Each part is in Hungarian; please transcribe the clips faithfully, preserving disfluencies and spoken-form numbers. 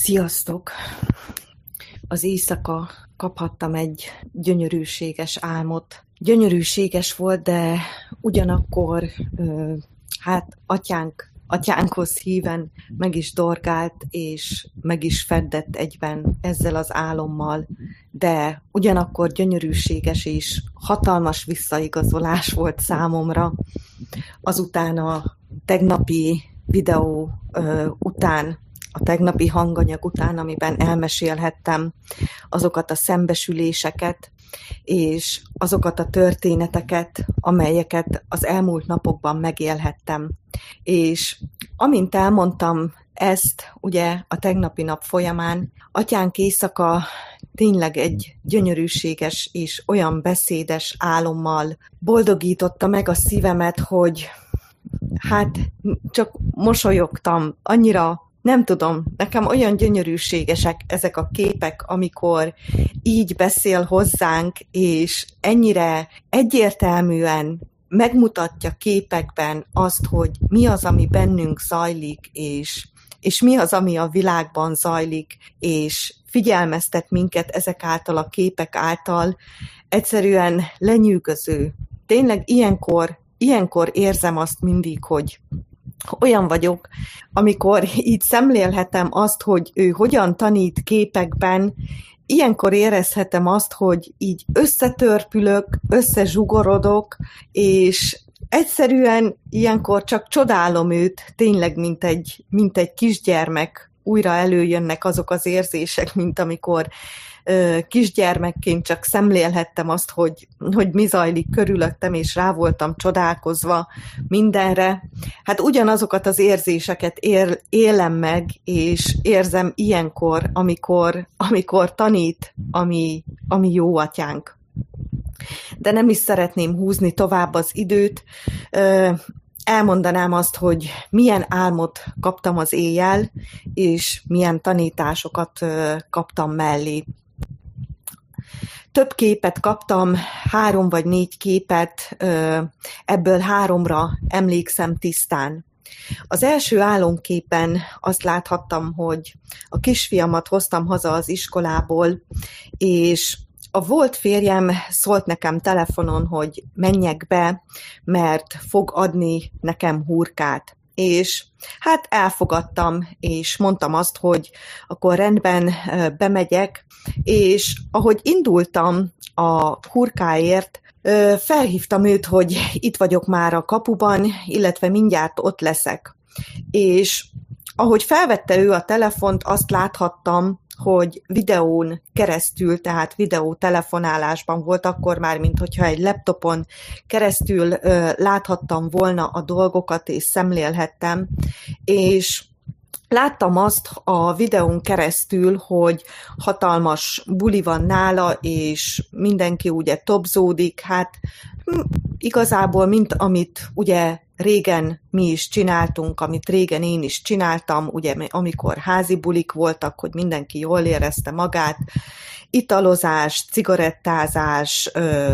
Sziasztok! Az éjszaka kaphattam egy gyönyörűséges álmot. Gyönyörűséges volt, de ugyanakkor hát atyánk, atyánkhoz híven meg is dorgált, és meg is feddett egyben ezzel az álommal, de ugyanakkor gyönyörűséges és hatalmas visszaigazolás volt számomra. Azután a tegnapi videó ö, után, a tegnapi hanganyag után, amiben elmesélhettem azokat a szembesüléseket, és azokat a történeteket, amelyeket az elmúlt napokban megélhettem. És amint elmondtam ezt, ugye a tegnapi nap folyamán, atyánk éjszaka tényleg egy gyönyörűséges és olyan beszédes álommal boldogította meg a szívemet, hogy hát csak mosolyogtam, annyira nem tudom, nekem olyan gyönyörűségesek ezek a képek, amikor így beszél hozzánk, és ennyire egyértelműen megmutatja képekben azt, hogy mi az, ami bennünk zajlik, és, és mi az, ami a világban zajlik, és figyelmeztet minket ezek által a képek által, egyszerűen lenyűgöző. Tényleg ilyenkor, ilyenkor érzem azt mindig, hogy olyan vagyok, amikor így szemlélhetem azt, hogy ő hogyan tanít képekben, ilyenkor érezhetem azt, hogy így összetörpülök, összezsugorodok, és egyszerűen ilyenkor csak csodálom őt, tényleg mint egy, mint egy kisgyermek, újra előjönnek azok az érzések, mint amikor ö, kisgyermekként csak szemlélhettem azt, hogy, hogy mi zajlik körülöttem, és rá voltam csodálkozva mindenre. Hát ugyanazokat az érzéseket ér, élem meg, és érzem ilyenkor, amikor, amikor tanít, ami, ami jó atyánk. De nem is szeretném húzni tovább az időt. Ö, Elmondanám azt, hogy milyen álmot kaptam az éjjel, és milyen tanításokat kaptam mellé. Több képet kaptam, három vagy négy képet, ebből háromra emlékszem tisztán. Az első álomképen azt láthattam, hogy a kisfiamat hoztam haza az iskolából, és a volt férjem szólt nekem telefonon, hogy menjek be, mert fog adni nekem hurkát. És hát elfogadtam, és mondtam azt, hogy akkor rendben bemegyek, és ahogy indultam a hurkáért, felhívtam őt, hogy itt vagyok már a kapuban, illetve mindjárt ott leszek. És ahogy felvette ő a telefont, azt láthattam, hogy videón keresztül, tehát videótelefonálásban volt akkor már, mint hogyha egy laptopon keresztül ö, láthattam volna a dolgokat, és szemlélhettem, és láttam azt a videón keresztül, hogy hatalmas buli van nála, és mindenki ugye tobzódik, hát igazából, mint amit ugye régen mi is csináltunk, amit régen én is csináltam, ugye amikor házi bulik voltak, hogy mindenki jól érezte magát, italozás, cigarettázás,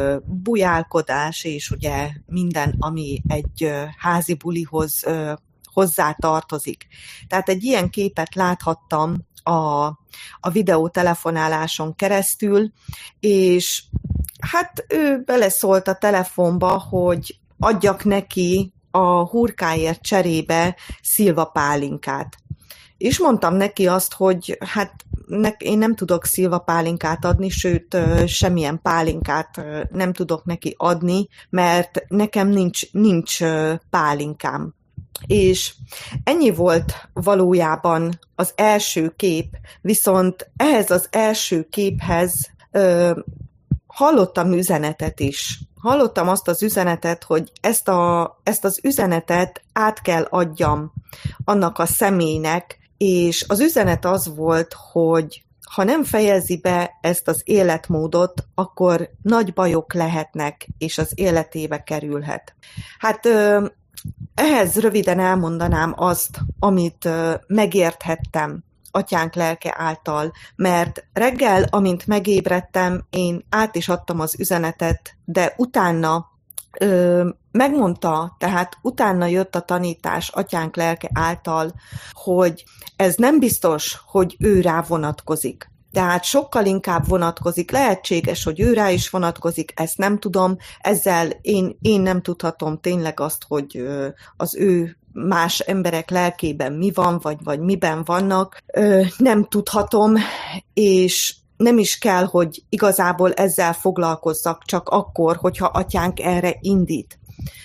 bujálkodás, és ugye minden, ami egy házi bulihoz hozzá tartozik. Tehát egy ilyen képet láthattam a, a videótelefonáláson keresztül, és hát ő beleszólt a telefonba, hogy adjak neki a hurkáért cserébe szilvapálinkát. És mondtam neki azt, hogy hát ne, én nem tudok szilvapálinkát adni, sőt, semmilyen pálinkát nem tudok neki adni, mert nekem nincs, nincs pálinkám. És ennyi volt valójában az első kép, viszont ehhez az első képhez ö, hallottam üzenetet is. Hallottam azt az üzenetet, hogy ezt, a, ezt az üzenetet át kell adjam annak a személynek, és az üzenet az volt, hogy ha nem fejezi be ezt az életmódot, akkor nagy bajok lehetnek, és az életébe kerülhet. Hát ehhez röviden elmondanám azt, amit megérthettem atyánk lelke által, mert reggel, amint megébredtem, én át is adtam az üzenetet, de utána ö, megmondta, tehát utána jött a tanítás atyánk lelke által, hogy ez nem biztos, hogy ő rá vonatkozik. Tehát sokkal inkább vonatkozik, lehetséges, hogy ő rá is vonatkozik, ezt nem tudom, ezzel én, én nem tudhatom tényleg azt, hogy az ő más emberek lelkében mi van, vagy, vagy miben vannak, nem tudhatom, és nem is kell, hogy igazából ezzel foglalkozzak csak akkor, hogyha atyánk erre indít.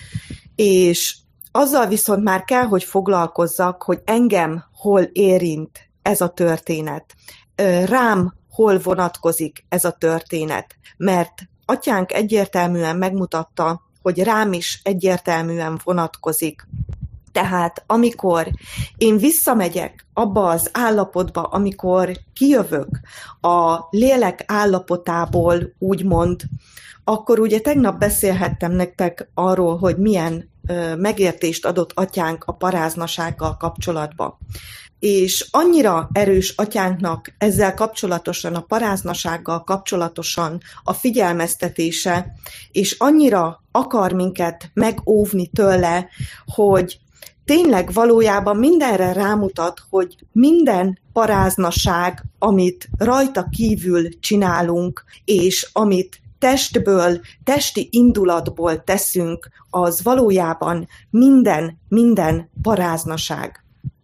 És azzal viszont már kell, hogy foglalkozzak, hogy engem hol érint ez a történet. Rám hol vonatkozik ez a történet. Mert atyánk egyértelműen megmutatta, hogy rám is egyértelműen vonatkozik. Tehát amikor én visszamegyek abba az állapotba, amikor kijövök a lélek állapotából, úgymond, akkor ugye tegnap beszélhettem nektek arról, hogy milyen ö, megértést adott atyánk a paráznasággal kapcsolatban. És annyira erős atyánknak ezzel kapcsolatosan, a paráznasággal kapcsolatosan a figyelmeztetése, és annyira akar minket megóvni tőle, hogy tényleg valójában mindenre rámutat, hogy minden paráznaság, amit rajta kívül csinálunk, és amit testből, testi indulatból teszünk, az valójában minden, minden paráznaság.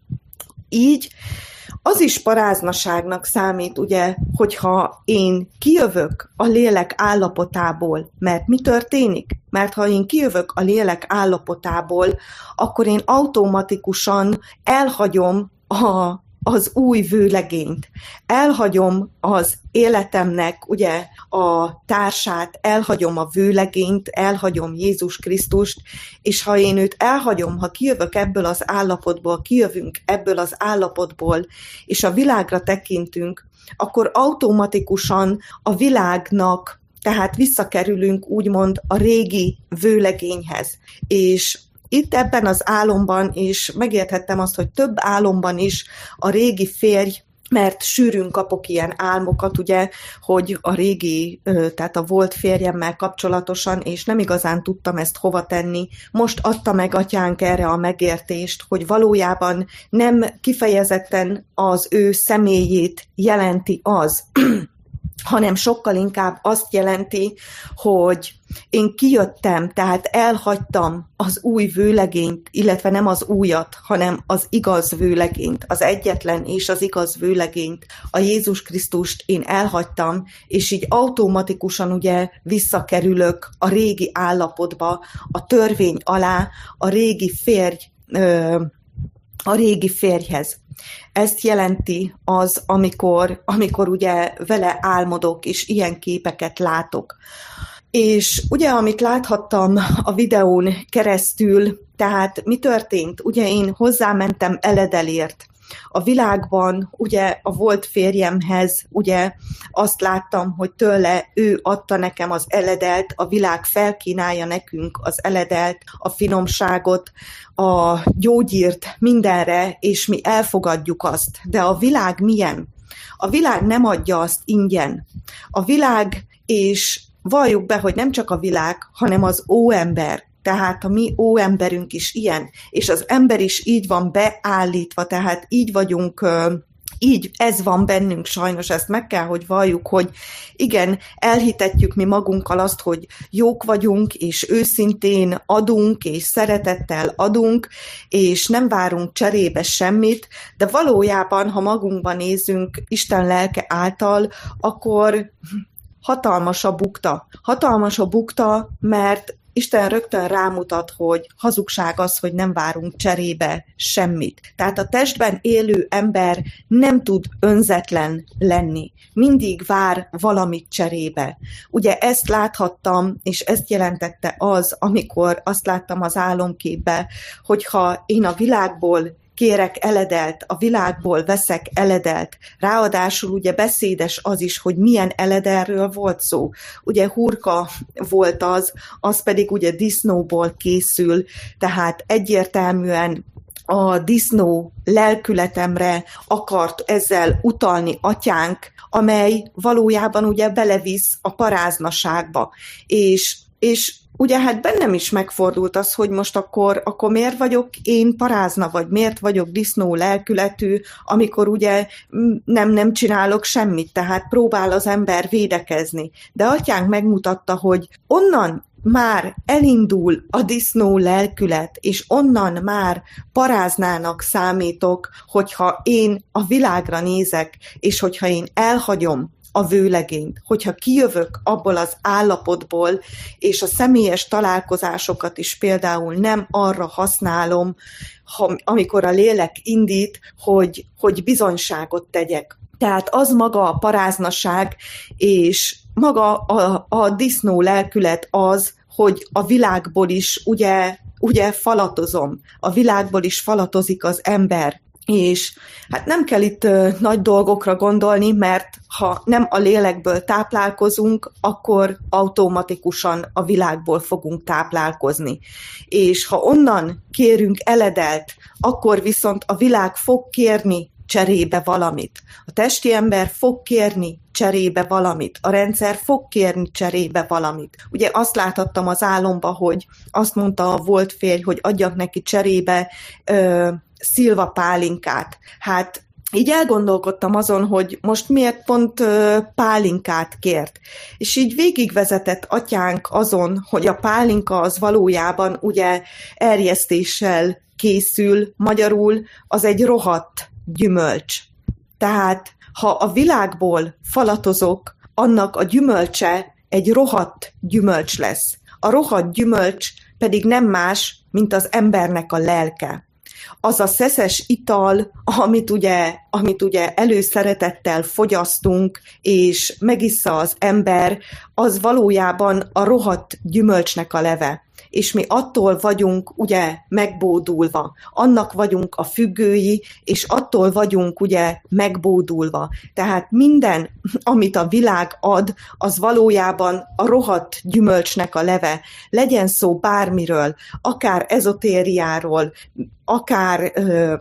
Így az is paráznaságnak számít, ugye, hogyha én kijövök a lélek állapotából, mert mi történik? Mert ha én kijövök a lélek állapotából, akkor én automatikusan elhagyom a, az új vőlegényt. Elhagyom az életemnek, ugye, a társát, elhagyom a vőlegényt, elhagyom Jézus Krisztust, és ha én őt elhagyom, ha kijövök ebből az állapotból, kijövünk ebből az állapotból, és a világra tekintünk, akkor automatikusan a világnak, tehát visszakerülünk úgymond a régi vőlegényhez. És itt ebben az álomban, és megérthettem azt, hogy több álomban is a régi férj, mert sűrűn kapok ilyen álmokat, ugye, hogy a régi, tehát a volt férjemmel kapcsolatosan, és nem igazán tudtam ezt hova tenni. Most adta meg atyánk erre a megértést, hogy valójában nem kifejezetten az ő személyét jelenti az, hanem sokkal inkább azt jelenti, hogy én kijöttem, tehát elhagytam az új vőlegényt, illetve nem az újat, hanem az igaz vőlegényt, az egyetlen és az igaz vőlegényt, a Jézus Krisztust én elhagytam, és így automatikusan ugye visszakerülök a régi állapotba, a törvény alá, a régi férj, a régi férjhez. Ezt jelenti az, amikor, amikor ugye vele álmodok, és ilyen képeket látok. És ugye, amit láthattam a videón keresztül, tehát mi történt? Ugye én hozzámentem eledelért. A világban, ugye a volt férjemhez, ugye azt láttam, hogy tőle ő adta nekem az eledelt, a világ felkínálja nekünk az eledelt, a finomságot, a gyógyírt mindenre, és mi elfogadjuk azt. De a világ milyen? A világ nem adja azt ingyen. A világ, és valljuk be, hogy nem csak a világ, hanem az óember, tehát a mi óemberünk is ilyen, és az ember is így van beállítva, tehát így vagyunk, így ez van bennünk sajnos, ezt meg kell, hogy valljuk, hogy igen, elhitetjük mi magunkkal azt, hogy jók vagyunk, és őszintén adunk, és szeretettel adunk, és nem várunk cserébe semmit, de valójában, ha magunkban nézünk Isten lelke által, akkor hatalmas a bukta. Hatalmas a bukta, mert Isten rögtön rámutat, hogy hazugság az, hogy nem várunk cserébe semmit. Tehát a testben élő ember nem tud önzetlen lenni. Mindig vár valamit cserébe. Ugye ezt láthattam, és ezt jelentette az, amikor azt láttam az álomképbe, hogyha én a világból kérek eledelt, a világból veszek eledelt. Ráadásul ugye beszédes az is, hogy milyen eledelről volt szó. Ugye hurka volt az, az pedig ugye disznóból készül, tehát egyértelműen a disznó lelkületemre akart ezzel utalni atyánk, amely valójában ugye belevisz a paráznaságba. És és ugye hát bennem is megfordult az, hogy most akkor, akkor miért vagyok én parázna, vagy miért vagyok disznó lelkületű, amikor ugye nem, nem csinálok semmit, tehát próbál az ember védekezni. De atyánk megmutatta, hogy onnan már elindul a disznó lelkület, és onnan már paráznának számítok, hogyha én a világra nézek, és hogyha én elhagyom a vőlegényt, hogyha kijövök abból az állapotból, és a személyes találkozásokat is például nem arra használom, ha, amikor a lélek indít, hogy, hogy bizonyságot tegyek. Tehát az maga a paráznaság, és maga a, a disznó lelkület az, hogy a világból is ugye, ugye falatozom, a világból is falatozik az ember. És hát nem kell itt uh, nagy dolgokra gondolni, mert ha nem a lélekből táplálkozunk, akkor automatikusan a világból fogunk táplálkozni. És ha onnan kérünk eledelt, akkor viszont a világ fog kérni cserébe valamit. A testi ember fog kérni cserébe valamit. A rendszer fog kérni cserébe valamit. Ugye azt láthattam az álomba, hogy azt mondta a volt férj, hogy adjak neki cserébe ö, szilva pálinkát. Hát így elgondolkodtam azon, hogy most miért pont ö, pálinkát kért. És így végigvezetett atyánk azon, hogy a pálinka az valójában ugye erjesztéssel készül, magyarul az egy rohadt gyümölcs. Tehát ha a világból falatozok, annak a gyümölcse egy rohadt gyümölcs lesz. A rohadt gyümölcs pedig nem más, mint az embernek a lelke. Az a szeszes ital, amit ugye, amit ugye előszeretettel fogyasztunk, és megissza az ember, az valójában a rohadt gyümölcsnek a leve. És mi attól vagyunk ugye megbódulva, annak vagyunk a függői, és attól vagyunk ugye megbódulva. Tehát minden, amit a világ ad, az valójában a rohadt gyümölcsnek a leve. Legyen szó bármiről, akár ezotériáról, akár ö,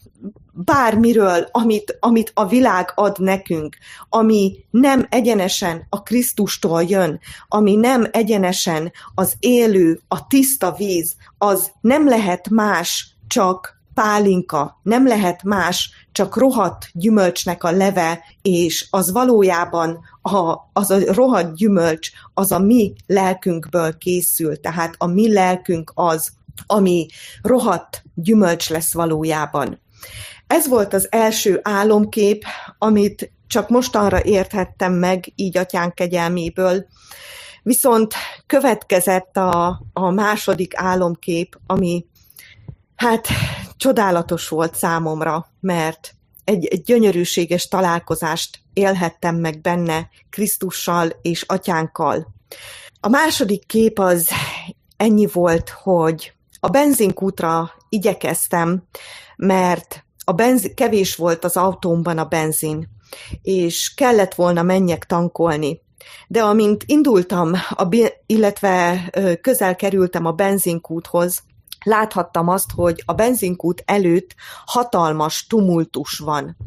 bármiről, amit, amit a világ ad nekünk, ami nem egyenesen a Krisztustól jön, ami nem egyenesen az élő, a tiszta víz, az nem lehet más, csak pálinka, nem lehet más, csak rohadt gyümölcsnek a leve, és az valójában a, az a rohadt gyümölcs, az a mi lelkünkből készül, tehát a mi lelkünk az, ami rohadt gyümölcs lesz valójában. Ez volt az első álomkép, amit csak mostanra érthettem meg, így atyánk kegyelméből. Viszont következett a, a második álomkép, ami hát csodálatos volt számomra, mert egy, egy gyönyörűséges találkozást élhettem meg benne Krisztussal és atyánkkal. A második kép az ennyi volt, hogy a benzinkútra igyekeztem, mert a benzin, kevés volt az autómban a benzin, és kellett volna menjek tankolni. De amint indultam, a, illetve közel kerültem a benzinkúthoz, láthattam azt, hogy a benzinkút előtt hatalmas tumultus van.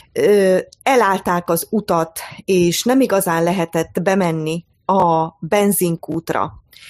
Elállták az utat, és nem igazán lehetett bemenni a benzinkútra.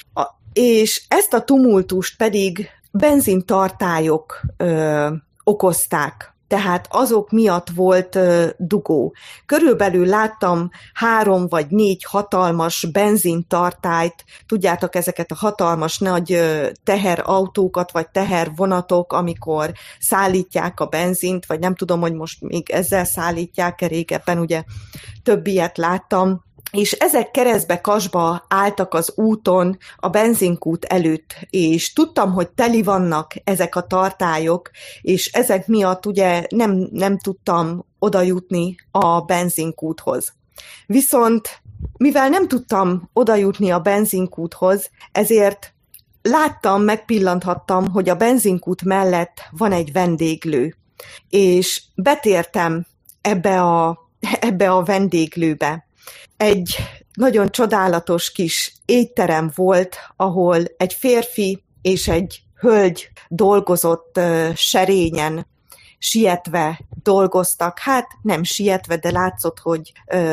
És ezt a tumultust pedig benzintartályok ö, okozták. Tehát azok miatt volt ö, dugó. Körülbelül láttam három vagy négy hatalmas benzintartályt, tudjátok, ezeket a hatalmas nagy ö, teherautókat, vagy tehervonatok, amikor szállítják a benzint, vagy nem tudom, hogy most még ezzel szállítják-e, régebben ugye több ilyet láttam, és ezek keresztbe kasba álltak az úton a benzinkút előtt, és tudtam, hogy teli vannak ezek a tartályok, és ezek miatt ugye nem, nem tudtam odajutni a benzinkúthoz. Viszont mivel nem tudtam odajutni a benzinkúthoz, ezért láttam, megpillanthattam, hogy a benzinkút mellett van egy vendéglő, és betértem ebbe a, ebbe a vendéglőbe. Egy nagyon csodálatos kis étterem volt, ahol egy férfi és egy hölgy dolgozott uh, serényen, sietve dolgoztak. Hát nem sietve, de látszott, hogy uh,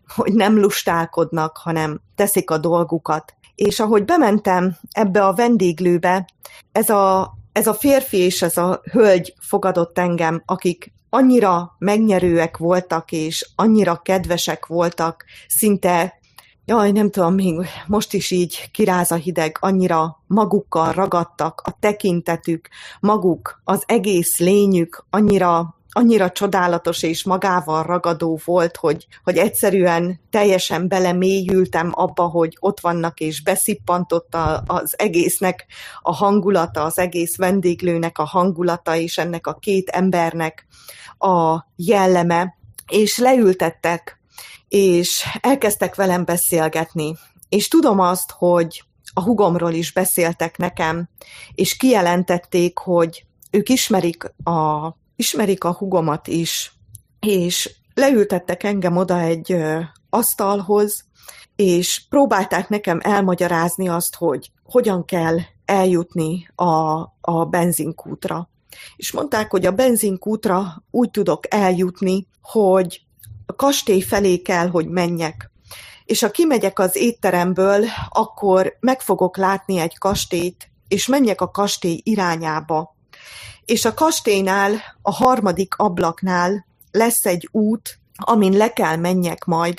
hogy nem lustálkodnak, hanem teszik a dolgukat. És ahogy bementem ebbe a vendéglőbe, ez a, ez a férfi és ez a hölgy fogadott engem, akik annyira megnyerőek voltak, és annyira kedvesek voltak, szinte, jaj, nem tudom, még most is így kiráz a hideg, annyira magukkal ragadtak, a tekintetük, maguk, az egész lényük annyira, annyira csodálatos és magával ragadó volt, hogy, hogy egyszerűen teljesen belemélyültem abba, hogy ott vannak, és beszippantott az egésznek a hangulata, az egész vendéglőnek a hangulata, és ennek a két embernek a jelleme, és leültettek, és elkezdtek velem beszélgetni. És tudom azt, hogy a hugomról is beszéltek nekem, és kijelentették, hogy ők ismerik a, ismerik a hugomat is, és leültettek engem oda egy ö, asztalhoz, és próbálták nekem elmagyarázni azt, hogy hogyan kell eljutni a, a benzinkútra. És mondták, hogy a benzinkútra úgy tudok eljutni, hogy a kastély felé kell, hogy menjek. És ha kimegyek az étteremből, akkor meg fogok látni egy kastélyt, és menjek a kastély irányába. És a kastélynál, a harmadik ablaknál lesz egy út, amin le kell menjek majd,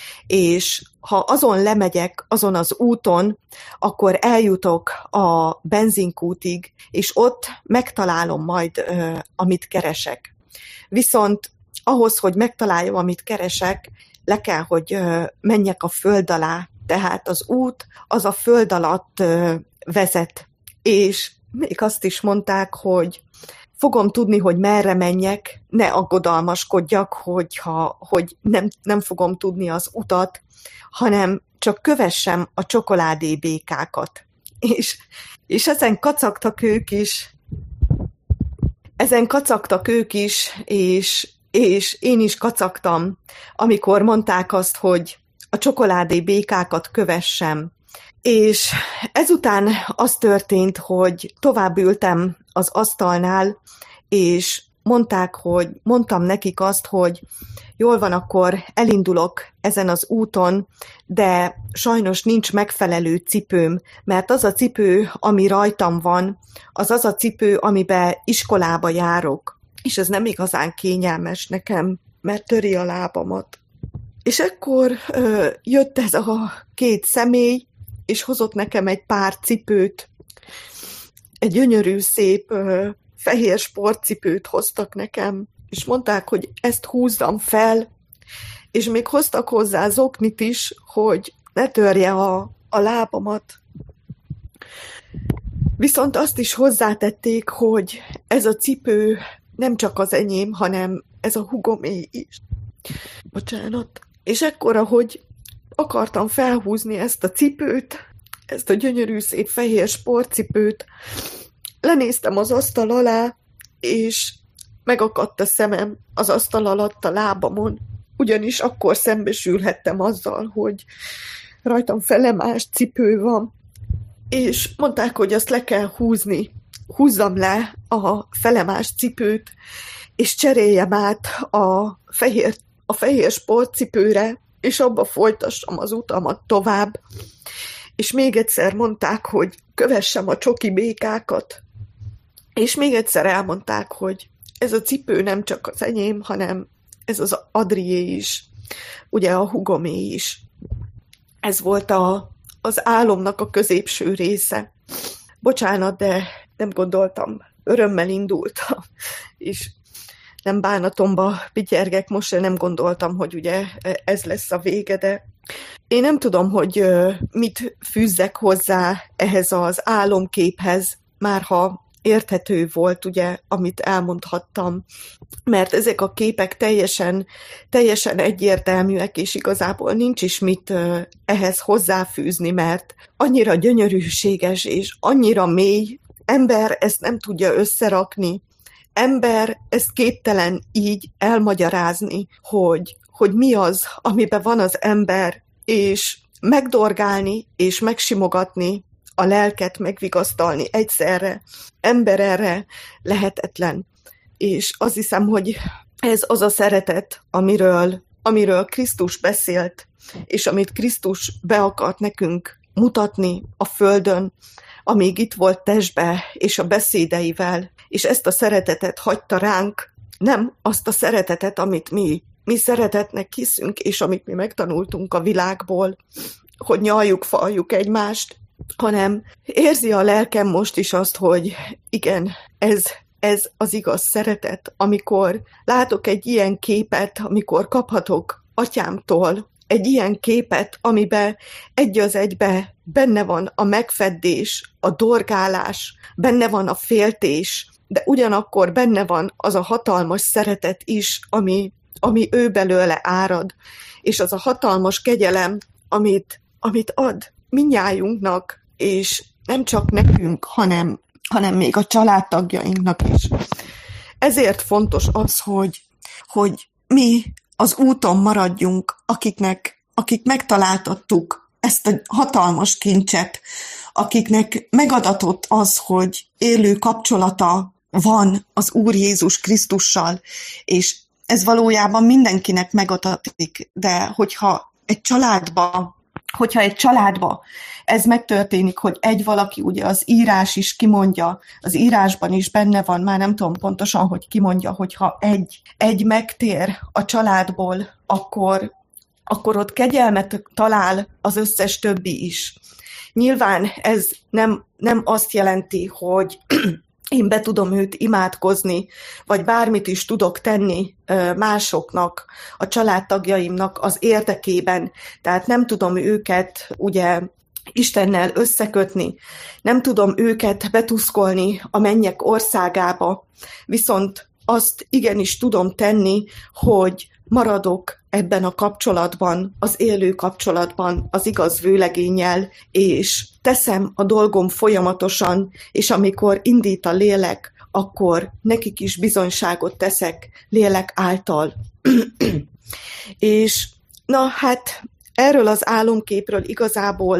és ha azon lemegyek, azon az úton, akkor eljutok a benzinkútig, és ott megtalálom majd, uh, amit keresek. Viszont ahhoz, hogy megtaláljam, amit keresek, le kell, hogy uh, menjek a föld alá, tehát az út az a föld alatt uh, vezet. És még azt is mondták, hogy fogom tudni, hogy merre menjek, ne aggodalmaskodjak, hogyha, hogy nem, nem fogom tudni az utat, hanem csak kövessem a csokoládébékákat. És, és ezen kacagtak ők is, ezen kacagtak ők is, és, és én is kacagtam, amikor mondták azt, hogy a csokoládébékákat kövessem. És ezután az történt, hogy tovább ültem az asztalnál, és mondták, hogy mondtam nekik azt, hogy jól van, akkor elindulok ezen az úton, de sajnos nincs megfelelő cipőm, mert az a cipő, ami rajtam van, az az a cipő, amiben iskolába járok. És ez nem igazán kényelmes nekem, mert töri a lábamat. És ekkor ö, jött ez a két személy, és hozott nekem egy pár cipőt, egy gyönyörű, szép, ö, fehér sportcipőt hoztak nekem, és mondták, hogy ezt húzzam fel, és még hoztak hozzá zoknit is, hogy ne törje a, a lábamat. Viszont azt is hozzátették, hogy ez a cipő nem csak az enyém, hanem ez a hugomé is. Bocsánat. És ekkor, ahogy akartam felhúzni ezt a cipőt, ezt a gyönyörű szép fehér sportcipőt, lenéztem az asztal alá, és megakadt a szemem az asztal alatt a lábamon, ugyanis akkor szembesülhettem azzal, hogy rajtam felemás cipő van, és mondták, hogy azt le kell húzni. Húzzam le a felemás cipőt, és cseréljem át a fehér, a fehér sportcipőre, és abba folytassam az utamat tovább. És még egyszer mondták, hogy kövessem a csoki békákat, és még egyszer elmondták, hogy ez a cipő nem csak az enyém, hanem ez az Adrié is, ugye a hugomé is. Ez volt a, az álomnak a középső része. Bocsánat, de nem gondoltam, örömmel indultam, és nem bánatomba pityergek, most sem nem gondoltam, hogy ugye ez lesz a vége, de én nem tudom, hogy mit fűzzek hozzá ehhez az álomképhez, már ha érthető volt, ugye, amit elmondhattam, mert ezek a képek teljesen, teljesen egyértelműek, és igazából nincs is mit ehhez hozzáfűzni, mert annyira gyönyörűséges, és annyira mély, ember ezt nem tudja összerakni, ember ezt képtelen így elmagyarázni, hogy, hogy mi az, amiben van az ember, és megdorgálni, és megsimogatni, a lelket megvigasztalni egyszerre, ember erre lehetetlen. És azt hiszem, hogy ez az a szeretet, amiről amiről Krisztus beszélt, és amit Krisztus be akart nekünk mutatni a földön, amíg itt volt testbe, és a beszédeivel, és ezt a szeretetet hagyta ránk, nem azt a szeretetet, amit mi, mi szeretetnek hiszünk, és amit mi megtanultunk a világból, hogy nyaljuk, faljuk egymást, hanem érzi a lelkem most is azt, hogy igen, ez, ez az igaz szeretet, amikor látok egy ilyen képet, amikor kaphatok atyámtól egy ilyen képet, amiben egy az egybe benne van a megfeddés, a dorgálás, benne van a féltés, de ugyanakkor benne van az a hatalmas szeretet is, ami, ami ő belőle árad, és az a hatalmas kegyelem, amit, amit ad mindnyájunknak, és nem csak nekünk, hanem, hanem még a családtagjainknak is. Ezért fontos az, hogy, hogy mi az úton maradjunk, akiknek, akik megtaláltattuk ezt a hatalmas kincset, akiknek megadatott az, hogy élő kapcsolata van az Úr Jézus Krisztussal, és ez valójában mindenkinek megadatik, de hogyha egy családba, hogyha egy családba ez megtörténik, hogy egy valaki, ugye az írás is kimondja, az írásban is benne van, már nem tudom pontosan, hogy kimondja, hogyha egy, egy megtér a családból, akkor, akkor ott kegyelmet talál az összes többi is. Nyilván ez nem, nem azt jelenti, hogy én be tudom őt imádkozni, vagy bármit is tudok tenni másoknak, a családtagjaimnak az érdekében. Tehát nem tudom őket ugye Istennel összekötni, nem tudom őket betuszkolni a mennyek országába, viszont azt igenis tudom tenni, hogy maradok ebben a kapcsolatban, az élő kapcsolatban, az igaz vőlegénnyel, és teszem a dolgom folyamatosan, és amikor indít a lélek, akkor nekik is bizonyságot teszek lélek által. És na hát erről az álomképről igazából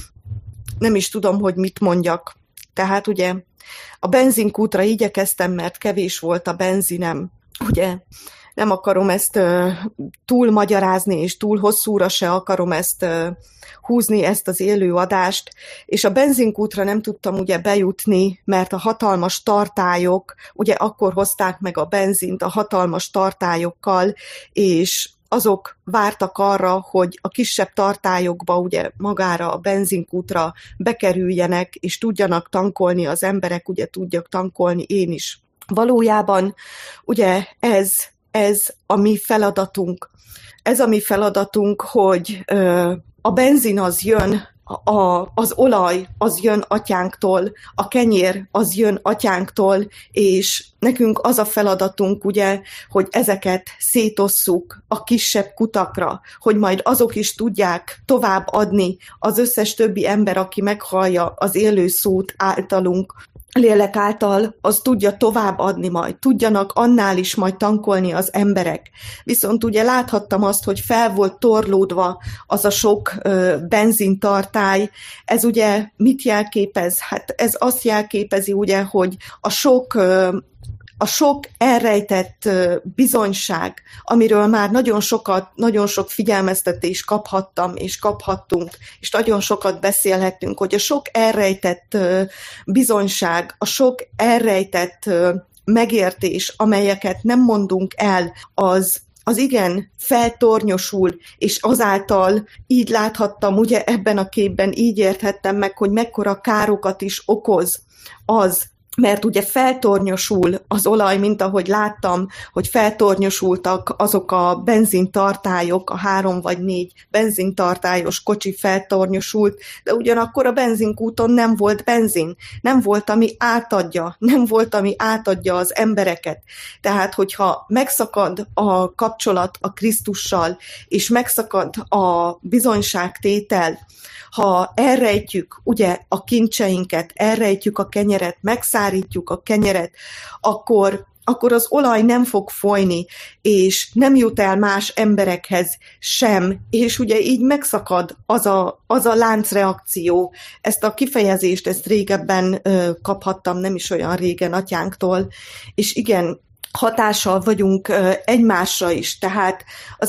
nem is tudom, hogy mit mondjak. Tehát ugye a benzinkútra igyekeztem, mert kevés volt a benzinem. Ugye nem akarom ezt uh, túl magyarázni, és túl hosszúra se akarom ezt uh, húzni, ezt az élő adást, és a benzinkútra nem tudtam ugye bejutni, mert a hatalmas tartályok, ugye akkor hozták meg a benzint a hatalmas tartályokkal, és azok vártak arra, hogy a kisebb tartályokba, ugye magára a benzinkútra bekerüljenek, és tudjanak tankolni az emberek, ugye tudjak tankolni én is. Valójában ugye ez, ez a mi feladatunk. Ez a mi feladatunk, hogy ö, a benzin az jön, a, az olaj az jön atyánktól, a kenyér az jön atyánktól, és nekünk az a feladatunk, ugye, hogy ezeket szétosszuk a kisebb kutakra, hogy majd azok is tudják tovább adni az összes többi ember, aki meghallja az élő szót általunk, lélek által, az tudja tovább adni majd, tudjanak annál is majd tankolni az emberek. Viszont ugye láthattam azt, hogy fel volt torlódva az a sok ö, benzintartály, ez ugye mit jelképez? Hát ez azt jelképezi ugye, hogy a sok ö, a sok elrejtett bizonyság, amiről már nagyon sokat, nagyon sok figyelmeztetést kaphattam, és kaphattunk, és nagyon sokat beszélhettünk, hogy a sok elrejtett bizonyság, a sok elrejtett megértés, amelyeket nem mondunk el, az az igen feltornyosul, és azáltal így láthattam, ugye ebben a képben így érthettem meg, hogy mekkora károkat is okoz az, mert ugye feltornyosul az olaj, mint ahogy láttam, hogy feltornyosultak azok a benzintartályok, a három vagy négy benzintartályos kocsi feltornyosult, de ugyanakkor a benzinkúton nem volt benzin, nem volt, ami átadja, nem volt, ami átadja az embereket. Tehát, hogyha megszakad a kapcsolat a Krisztussal, és megszakad a bizonyságtétel, ha elrejtjük ugye a kincseinket, elrejtjük a kenyeret, megszárítjuk a kenyeret, akkor, akkor az olaj nem fog folyni, és nem jut el más emberekhez sem, és ugye így megszakad az a, az a láncreakció. Ezt a kifejezést, ezt régebben ö, kaphattam, nem is olyan régen atyánktól, és igen, hatással vagyunk egymásra is, tehát az,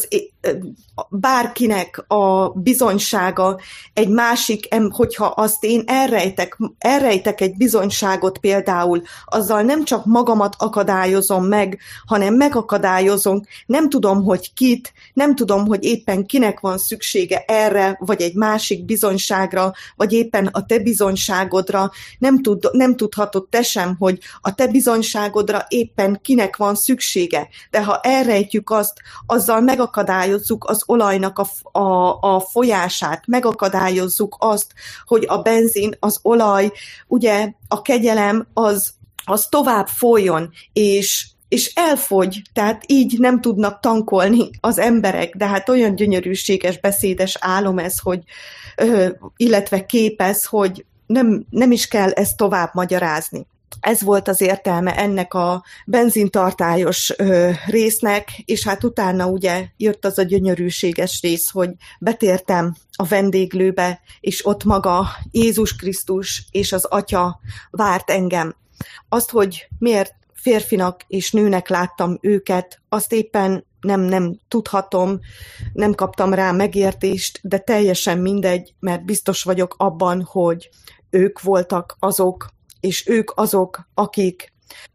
bárkinek a bizonysága egy másik, hogyha azt én elrejtek, elrejtek egy bizonyságot például, azzal nem csak magamat akadályozom meg, hanem megakadályozom, nem tudom, hogy kit, nem tudom, hogy éppen kinek van szüksége erre, vagy egy másik bizonyságra, vagy éppen a te bizonyságodra, nem, tud, nem tudhatod te sem, hogy a te bizonyságodra éppen kinek van szüksége, de ha elrejtjük azt, azzal megakadályozzuk az olajnak a, a, a folyását, megakadályozzuk azt, hogy a benzin, az olaj, ugye a kegyelem az, az tovább folyjon, és, és elfogy, tehát így nem tudnak tankolni az emberek, de hát olyan gyönyörűséges, beszédes álom ez, hogy, illetve kép ez, hogy nem, nem is kell ezt tovább magyarázni. Ez volt az értelme ennek a benzintartályos ö, résznek, és hát utána ugye jött az a gyönyörűséges rész, hogy betértem a vendéglőbe, és ott maga Jézus Krisztus és az Atya várt engem. Azt, hogy miért férfinak és nőnek láttam őket, azt éppen nem, nem tudhatom, nem kaptam rá megértést, de teljesen mindegy, mert biztos vagyok abban, hogy ők voltak azok, és ők azok, akik,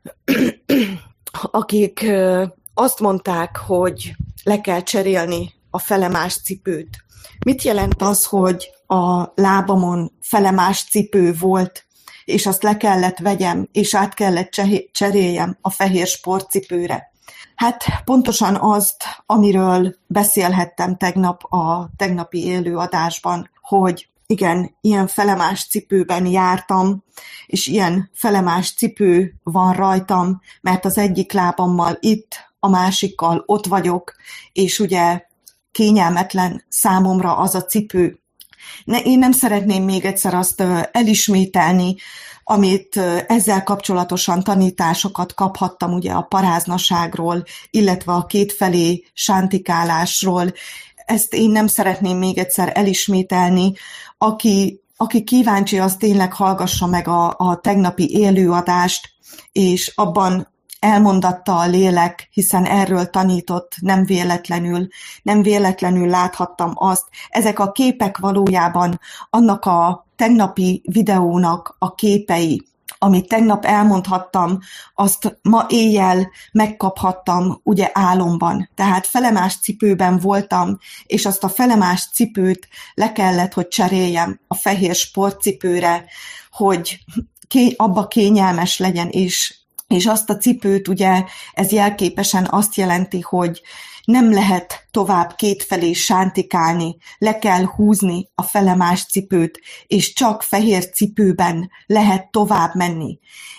akik azt mondták, hogy le kell cserélni a felemás cipőt. Mit jelent az, hogy a lábamon felemás cipő volt, és azt le kellett vegyem, és át kellett cseréljem a fehér sportcipőre? Hát pontosan azt, amiről beszélhettem tegnap a tegnapi élőadásban, hogy igen, ilyen felemás cipőben jártam, és ilyen felemás cipő van rajtam, mert az egyik lábammal itt, a másikkal ott vagyok, és ugye kényelmetlen számomra az a cipő. Ne, én nem szeretném még egyszer azt elismételni, amit ezzel kapcsolatosan tanításokat kaphattam ugye a paráznaságról, illetve a kétfelé sántikálásról. Ezt én nem szeretném még egyszer elismételni. Aki, aki kíváncsi, az tényleg hallgassa meg a, a tegnapi élőadást, és abban elmondatta a lélek, hiszen erről tanított, nem véletlenül, nem véletlenül láthattam azt. Ezek a képek valójában annak a tegnapi videónak a képei, amit tegnap elmondhattam, azt ma éjjel megkaphattam ugye álomban. Tehát felemás cipőben voltam, és azt a felemás cipőt le kellett, hogy cseréljem a fehér sportcipőre, hogy abba kényelmes legyen, és, és azt a cipőt ugye ez jelképesen azt jelenti, hogy nem lehet tovább kétfelé sántikálni, le kell húzni a felemás cipőt, és csak fehér cipőben lehet tovább menni.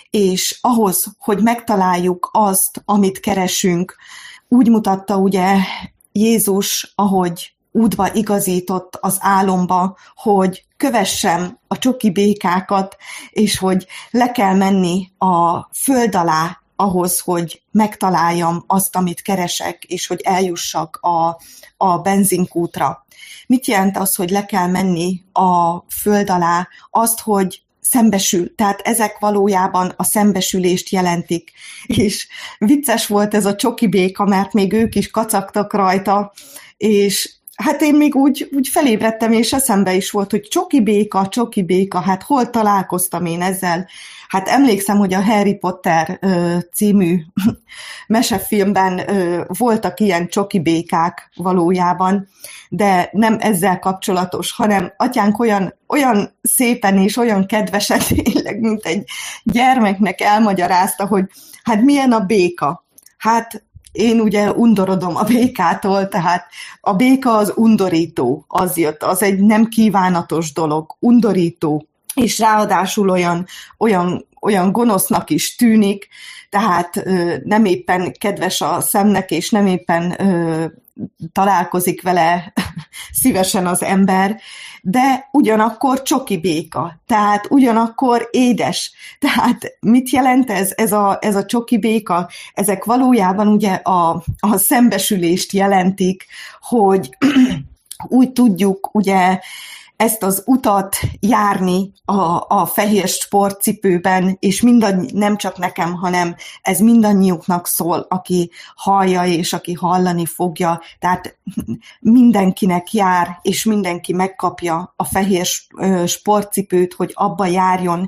És ahhoz, hogy megtaláljuk azt, amit keresünk, úgy mutatta ugye Jézus, ahogy útba igazított az álomba, hogy kövessem a csoki békákat, és hogy le kell menni a föld alá, ahhoz, hogy megtaláljam azt, amit keresek, és hogy eljussak a, a benzinkútra. Mit jelent az, hogy le kell menni a föld alá? Azt, hogy szembesül, tehát ezek valójában a szembesülést jelentik. És vicces volt ez a csoki béka, mert még ők is kacagtak rajta, és hát én még úgy, úgy felébredtem, és eszembe is volt, hogy csoki béka, csoki béka, hát hol találkoztam én ezzel? Hát emlékszem, hogy a Harry Potter ö, című mesefilmben ö, voltak ilyen csoki békák valójában, de nem ezzel kapcsolatos, hanem atyánk olyan, olyan szépen és olyan kedvesen tényleg, mint egy gyermeknek elmagyarázta, hogy hát milyen a béka. Hát én ugye undorodom a békától, tehát a béka az undorító, az jött, az egy nem kívánatos dolog, undorító, és ráadásul olyan, olyan, olyan gonosznak is tűnik, tehát ö, nem éppen kedves a szemnek, és nem éppen ö, találkozik vele szívesen az ember, de ugyanakkor csoki béka, tehát ugyanakkor édes. Tehát mit jelent ez, ez a, ez a csoki béka? Ezek valójában ugye a, a szembesülést jelentik, hogy úgy tudjuk ugye ezt az utat járni a, a fehér sportcipőben, és mindannyi, nem csak nekem, hanem ez mindannyiuknak szól, aki hallja és aki hallani fogja, tehát mindenkinek jár, és mindenki megkapja a fehér sportcipőt, hogy abba járjon,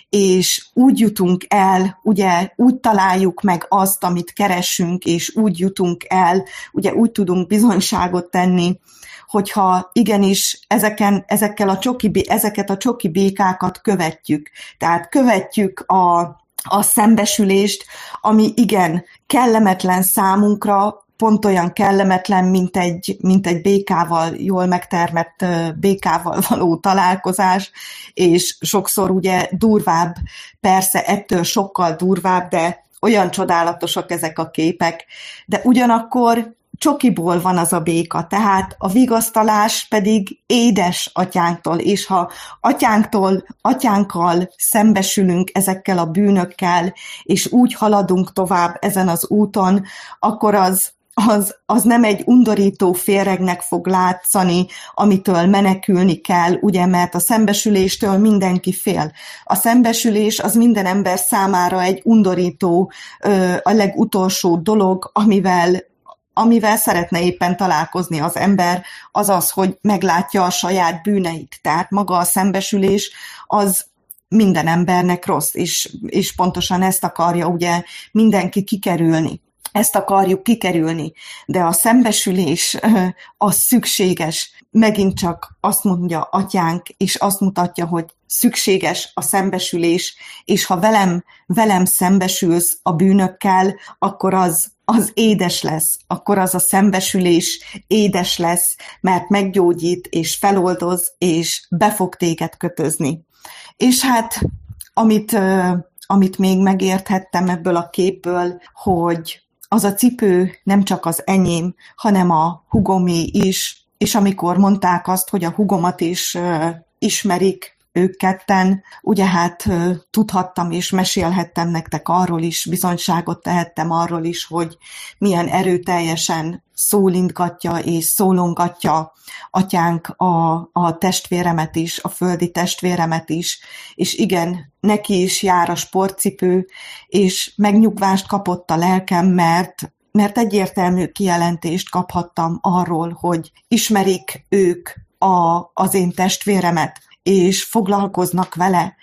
és úgy jutunk el, ugye úgy találjuk meg azt, amit keresünk, és úgy jutunk el, ugye úgy tudunk bizonyságot tenni, hogyha igenis ezeken, ezekkel a csoki, ezeket a csoki békákat követjük. Tehát követjük a, a szembesülést, ami igen kellemetlen számunkra, pont olyan kellemetlen, mint egy, mint egy békával, jól megtermett békával való találkozás, és sokszor ugye durvább, persze ettől sokkal durvább, de olyan csodálatosak ezek a képek, de ugyanakkor csokiból van az a béka, tehát a vigasztalás pedig édes atyánktól, és ha atyánktól, atyánkkal szembesülünk ezekkel a bűnökkel, és úgy haladunk tovább ezen az úton, akkor az Az, az nem egy undorító férregnek fog látszani, amitől menekülni kell, ugye, mert a szembesüléstől mindenki fél. A szembesülés az minden ember számára egy undorító, a legutolsó dolog, amivel, amivel szeretne éppen találkozni az ember, az az, hogy meglátja a saját bűneit. Tehát maga a szembesülés az minden embernek rossz, és, és pontosan ezt akarja ugye mindenki kikerülni. Ezt akarjuk kikerülni, de a szembesülés az szükséges. Megint csak azt mondja atyánk, és azt mutatja, hogy szükséges a szembesülés, és ha velem, velem szembesülsz a bűnökkel, akkor az, az édes lesz, akkor az a szembesülés édes lesz, mert meggyógyít, és feloldoz, és be fog téged kötözni. És hát, amit, amit még megérthettem ebből a képből, hogy az a cipő nem csak az enyém, hanem a hugomé is, és amikor mondták azt, hogy a hugomat is uh, ismerik ők ketten, ugye hát uh, tudhattam és mesélhettem nektek arról is, bizonyságot tehettem arról is, hogy milyen erőteljesen szólintgatja és szólongatja atyánk a, a testvéremet is, a földi testvéremet is, és igen, neki is jár a sportcipő, és megnyugvást kapott a lelkem, mert, mert egyértelmű kijelentést kaphattam arról, hogy ismerik ők a, az én testvéremet, és foglalkoznak vele,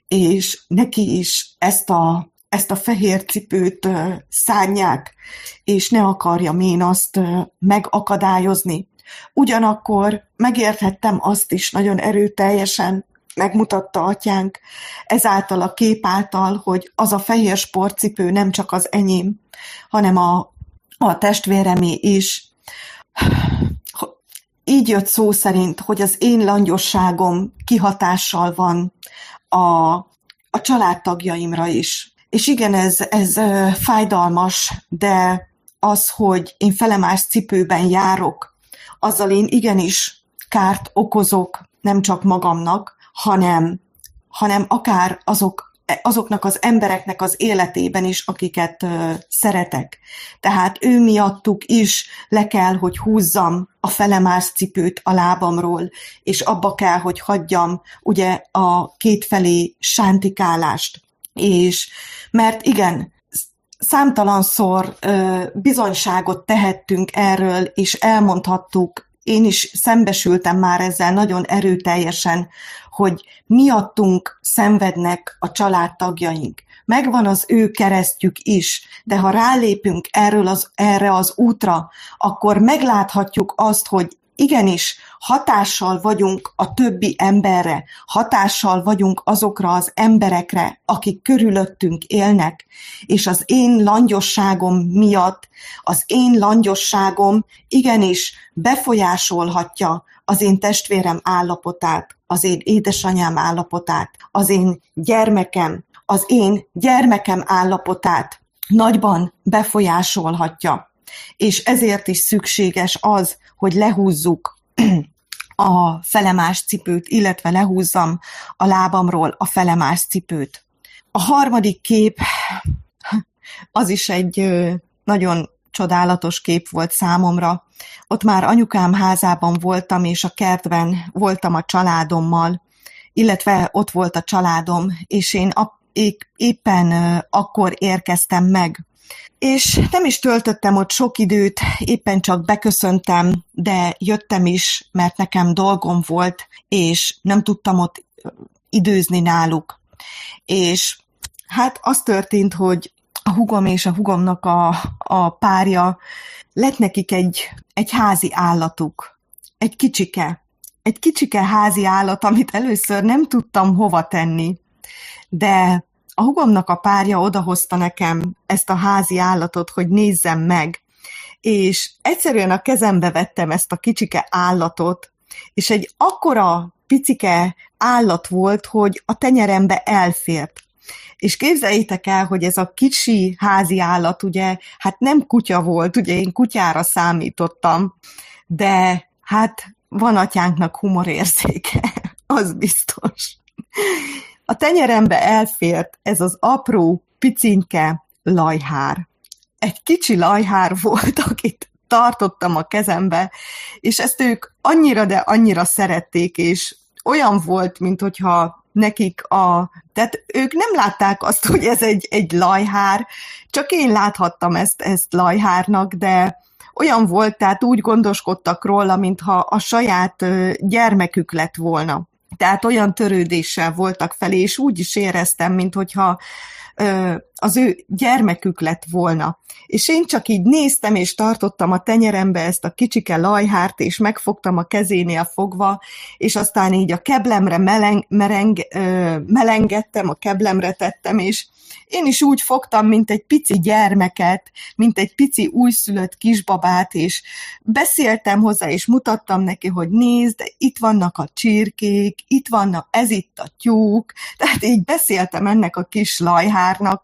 és neki is ezt a ezt a fehér cipőt uh, szánják, és ne akarjam én azt uh, megakadályozni. Ugyanakkor megérthettem azt is nagyon erőteljesen, megmutatta atyánk ezáltal a kép által, hogy az a fehér sportcipő nem csak az enyém, hanem a, a testvéremé is. Így jött szó szerint, hogy az én langyosságom kihatással van a, a családtagjaimra is. És igen, ez, ez fájdalmas, de az, hogy én felemás cipőben járok, azzal én igenis kárt okozok, nem csak magamnak, hanem, hanem akár azok, azoknak az embereknek az életében is, akiket uh, szeretek. Tehát ő miattuk is le kell, hogy húzzam a felemás cipőt a lábamról, és abba kell, hogy hagyjam ugye a kétfelé sántikálást. És mert igen, számtalanszor ö, bizonyságot tehettünk erről, és elmondhattuk, én is szembesültem már ezzel nagyon erőteljesen, hogy miattunk szenvednek a családtagjaink. Megvan az ő keresztjük is, de ha rálépünk erről az, erre az útra, akkor megláthatjuk azt, hogy igenis hatással vagyunk a többi emberre, hatással vagyunk azokra az emberekre, akik körülöttünk élnek, és az én langyosságom miatt, az én langyosságom igenis befolyásolhatja az én testvérem állapotát, az én édesanyám állapotát, az én gyermekem, az én gyermekem állapotát nagyban befolyásolhatja. És ezért is szükséges az, hogy lehúzzuk a felemás cipőt, illetve lehúzzam a lábamról a felemás cipőt. A harmadik kép az is egy nagyon csodálatos kép volt számomra. Ott már anyukám házában voltam, és a kertben voltam a családommal, illetve ott volt a családom, és én éppen akkor érkeztem meg. És nem is töltöttem ott sok időt, éppen csak beköszöntem, de jöttem is, mert nekem dolgom volt, és nem tudtam ott időzni náluk. És hát az történt, hogy a húgom és a húgomnak a, a párja, lett nekik egy, egy házi állatuk, egy kicsike. Egy kicsike házi állat, amit először nem tudtam hova tenni, de a húgomnak a párja odahozta nekem ezt a házi állatot, hogy nézzem meg, és egyszerűen a kezembe vettem ezt a kicsike állatot, és egy akkora picike állat volt, hogy a tenyerembe elfért. És képzeljétek el, hogy ez a kicsi házi állat, ugye, hát nem kutya volt, ugye én kutyára számítottam, de hát van atyánknak humorérzéke, az biztos. A tenyerembe elfért ez az apró, picinke lajhár. Egy kicsi lajhár volt, akit tartottam a kezembe, és ezt ők annyira, de annyira szerették, és olyan volt, mint hogyha nekik a... Tehát ők nem látták azt, hogy ez egy, egy lajhár, csak én láthattam ezt, ezt lajhárnak, de olyan volt, tehát úgy gondoskodtak róla, mintha a saját gyermekük lett volna. Tehát olyan törődéssel voltak felé, és úgy is éreztem, minthogyha az ő gyermekük lett volna. És én csak így néztem, és tartottam a tenyerembe ezt a kicsike lajhárt, és megfogtam a kezénél fogva, és aztán így a keblemre meleng, mereng, melengettem, a keblemre tettem, és én is úgy fogtam, mint egy pici gyermeket, mint egy pici újszülött kisbabát, és beszéltem hozzá, és mutattam neki, hogy nézd, itt vannak a csirkék, itt vannak, ez itt a tyúk, tehát így beszéltem ennek a kis lajhárnak,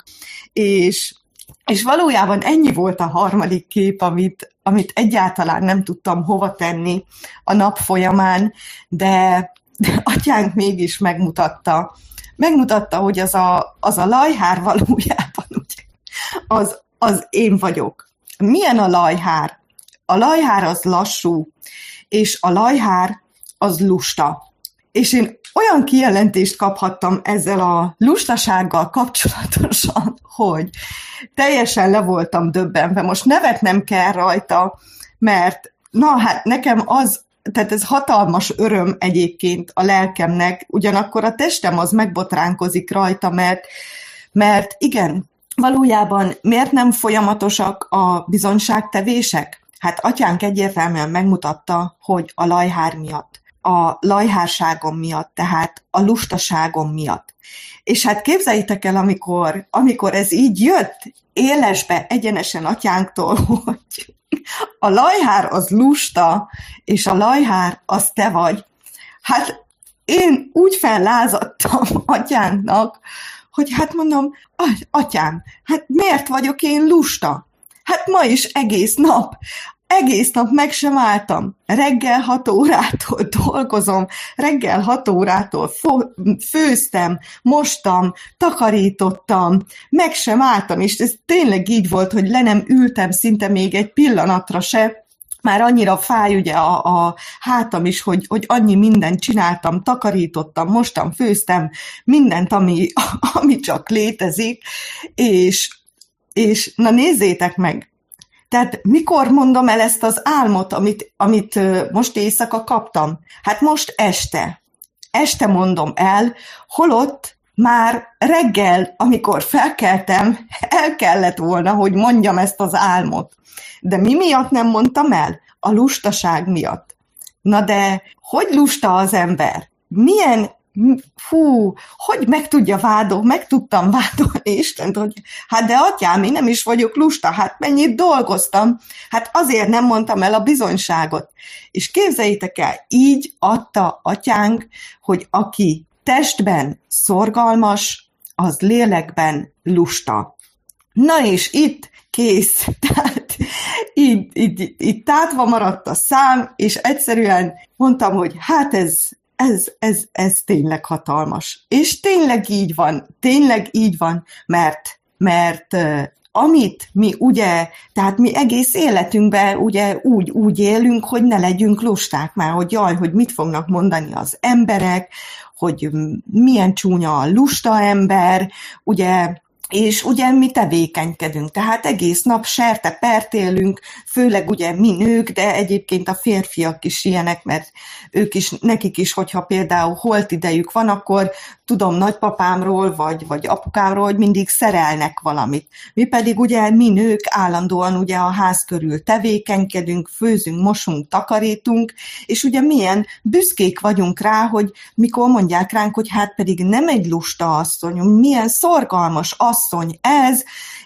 és, és valójában ennyi volt a harmadik kép, amit, amit egyáltalán nem tudtam hova tenni a nap folyamán, de, de atyánk mégis megmutatta, Megmutatta, hogy az a, az a lajhár valójában ugye, az, az én vagyok. Milyen a lajhár? A lajhár az lassú, és a lajhár az lusta. És én olyan kijelentést kaphattam ezzel a lustasággal kapcsolatosan, hogy teljesen le voltam döbbenve. Most nevetnem kell rajta, mert na hát nekem az, tehát ez hatalmas öröm egyébként a lelkemnek, ugyanakkor a testem az megbotránkozik rajta, mert, mert igen, valójában miért nem folyamatosak a bizonyságtevések? Hát atyánk egyértelműen megmutatta, hogy a lajhár miatt, a lajhárságom miatt, tehát a lustaságom miatt. És hát képzeljétek el, amikor, amikor ez így jött élesbe, egyenesen atyánktól, hogy a lajhár az lusta, és a lajhár az te vagy. Hát én úgy fellázadtam atyánknak, hogy hát mondom, atyám, hát miért vagyok én lusta? Hát ma is egész nap, egész nap meg sem álltam. Reggel hat órától dolgozom, reggel hat órától főztem, mostam, takarítottam, meg sem álltam, és ez tényleg így volt, hogy le nem ültem szinte még egy pillanatra se. Már annyira fáj ugye a, a hátam is, hogy, hogy annyi mindent csináltam, takarítottam, mostam, főztem, mindent, ami, ami csak létezik, és, és na nézzétek meg, tehát mikor mondom el ezt az álmot, amit, amit most éjszaka kaptam? Hát most este. Este mondom el, holott már reggel, amikor felkeltem, el kellett volna, hogy mondjam ezt az álmot. De mi miatt nem mondtam el? A lustaság miatt. Na de hogy lusta az ember? Milyen, fú, hogy meg tudja vádol, meg tudtam vádolni Istent, hogy hát de atyám, én nem is vagyok lusta, hát mennyit dolgoztam, hát azért nem mondtam el a bizonyságot. És képzeljétek el, így adta atyánk, hogy aki testben szorgalmas, az lélekben lusta. Na és itt kész, tehát így, így, így tátva maradt a szám, és egyszerűen mondtam, hogy hát ez, ez, ez, ez tényleg hatalmas. És tényleg így van, tényleg így van, mert, mert amit mi ugye, tehát mi egész életünkben ugye úgy, úgy élünk, hogy ne legyünk lusták már, hogy jaj, hogy mit fognak mondani az emberek, hogy milyen csúnya a lusta ember, ugye, és ugye mi tevékenykedünk, tehát egész nap serte-pert élünk, főleg ugye mi nők, de egyébként a férfiak is ilyenek, mert ők is, nekik is, hogyha például holt idejük van, akkor tudom nagypapámról, vagy, vagy apukámról, hogy mindig szerelnek valamit. Mi pedig ugye mi nők állandóan ugye a ház körül tevékenykedünk, főzünk, mosunk, takarítunk, és ugye milyen büszkék vagyunk rá, hogy mikor mondják ránk, hogy hát pedig nem egy lusta asszony, milyen szorgalmas asszony ez,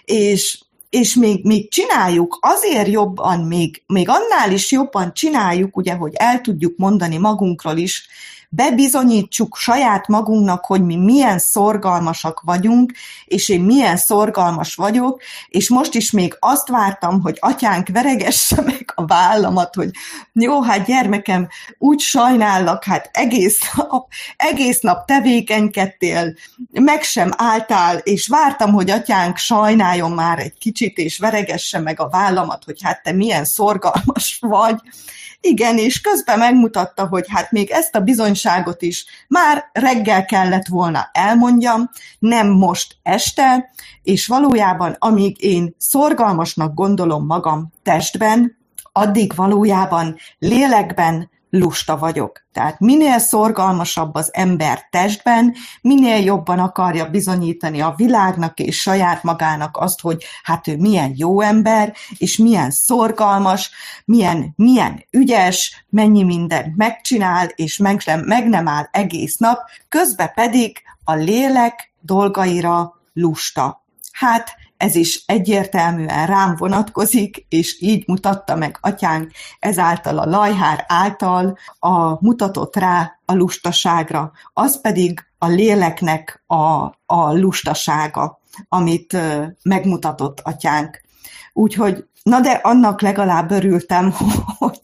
és és még, még csináljuk, azért jobban, még, még annál is jobban csináljuk, ugye, hogy el tudjuk mondani magunkról is, bebizonyítsuk saját magunknak, hogy mi milyen szorgalmasak vagyunk, és én milyen szorgalmas vagyok, és most is még azt vártam, hogy atyánk veregesse meg a vállamat, hogy jó, hát gyermekem, úgy sajnállak, hát egész nap, egész nap tevékenykedtél, meg sem álltál, és vártam, hogy atyánk sajnáljon már egy kicsit, és veregesse meg a vállamat, hogy hát te milyen szorgalmas vagy. Igen, és közben megmutatta, hogy hát még ezt a bizonyságot is már reggel kellett volna elmondjam, nem most este, és valójában amíg én szorgalmasnak gondolom magam testben, addig valójában lélekben lusta vagyok. Tehát minél szorgalmasabb az ember testben, minél jobban akarja bizonyítani a világnak és saját magának azt, hogy hát ő milyen jó ember, és milyen szorgalmas, milyen, milyen ügyes, mennyi mindent megcsinál, és meg, meg nem áll egész nap, közben pedig a lélek dolgaira lusta. Hát ez is egyértelműen rám vonatkozik, és így mutatta meg atyánk ezáltal a lajhár által a mutatott rá a lustaságra. Az pedig a léleknek a, a lustasága, amit uh, megmutatott atyánk. Úgyhogy, na de annak legalább örültem, hogy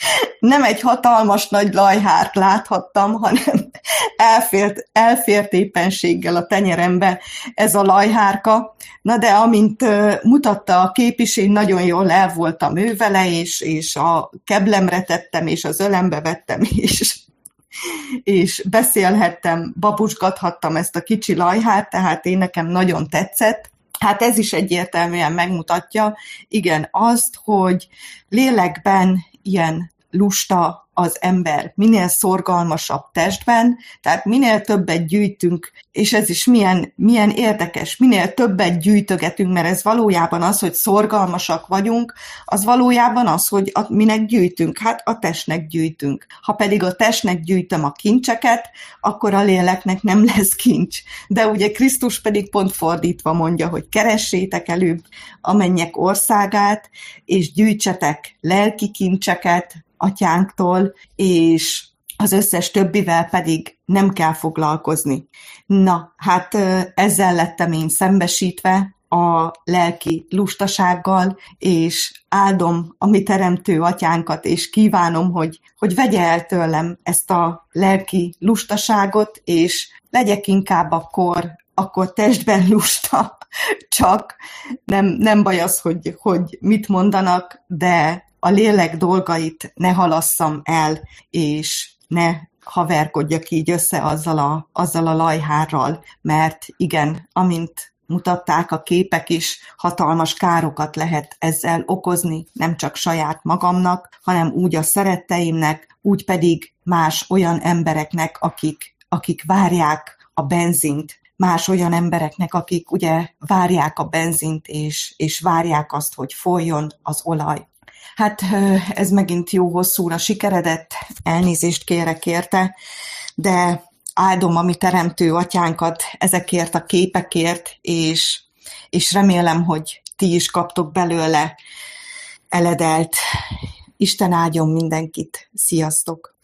nem egy hatalmas nagy lajhárt láthattam, hanem elfért, elfért éppenséggel a tenyerembe ez a lajhárka. Na de amint uh, mutatta a kép is, én nagyon jól el voltam ő vele, és, és a keblemre tettem, és az ölembe vettem, és, és beszélhettem, babusgathattam ezt a kicsi lajhárt, tehát én nekem nagyon tetszett. Hát ez is egyértelműen megmutatja, igen, azt, hogy lélekben ilyen lusta az ember, minél szorgalmasabb testben, tehát minél többet gyűjtünk, és ez is milyen, milyen érdekes, minél többet gyűjtögetünk, mert ez valójában az, hogy szorgalmasak vagyunk, az valójában az, hogy a, minek gyűjtünk, hát a testnek gyűjtünk. Ha pedig a testnek gyűjtöm a kincseket, akkor a léleknek nem lesz kincs. De ugye Krisztus pedig pont fordítva mondja, hogy keressétek előbb a mennyek országát, és gyűjtsetek lelki kincseket atyánktól, és az összes többivel pedig nem kell foglalkozni. Na, hát ezzel lettem én szembesítve a lelki lustasággal, és áldom a mi teremtő atyánkat, és kívánom, hogy, hogy vegye el tőlem ezt a lelki lustaságot, és legyek inkább akkor, akkor testben lusta, csak nem, nem baj az, hogy, hogy mit mondanak, de a lélek dolgait ne halasszam el, és ne haverkodjak így össze azzal a, azzal a lajhárral, mert igen, amint mutatták a képek is, hatalmas károkat lehet ezzel okozni, nem csak saját magamnak, hanem úgy a szeretteimnek, úgy pedig más olyan embereknek, akik, akik várják a benzint, más olyan embereknek, akik ugye várják a benzint, és, és várják azt, hogy folyjon az olaj. Hát ez megint jó hosszúra sikeredett, elnézést kérek érte, de áldom a mi teremtő atyánkat ezekért a képekért, és, és remélem, hogy ti is kaptok belőle eledelt. Isten áldjon mindenkit. Sziasztok!